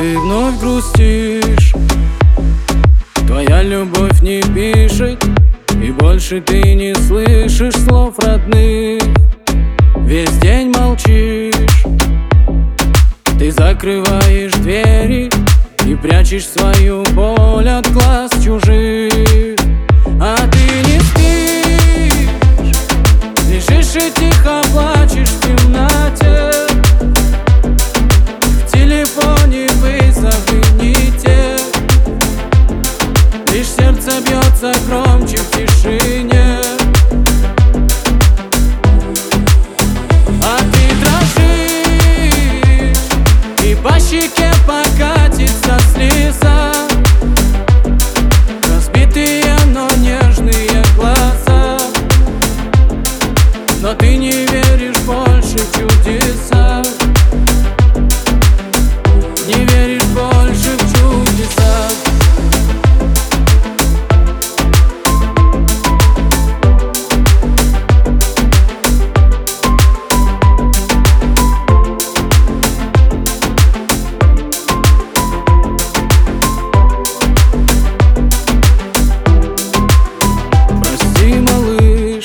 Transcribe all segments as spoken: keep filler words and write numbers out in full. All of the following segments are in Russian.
ты вновь грустишь. Твоя любовь не пишет, и больше ты не слышишь слов родных. Весь день молчишь, ты закрываешь двери и прячешь свою боль от глаз чужих. А ты не спишь, лежишь и тихо плачешь в темноте. В телефоне вызовы не те, лишь сердце бьется громче в тишине. А ты дрожишь, и по щеке покатится слеза. Разбитые, но нежные глаза, но ты не веришь больше в чудеса. Не веришь больше в чудеса. Прости, малыш,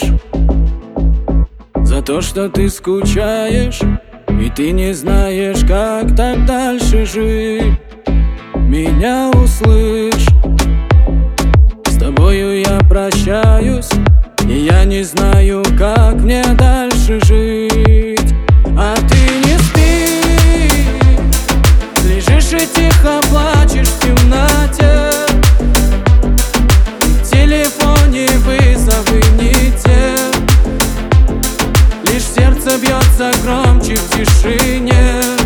за то, что ты скучаешь, и ты не знаешь, как так дальше жить. Меня услышь, с тобою я прощаюсь, и я не знаю, как мне дальше жить. А ты не спишь, лежишь и тихо плачешь в темноте. В телефоне вызовы не те, лишь сердце бьется громче в тишине.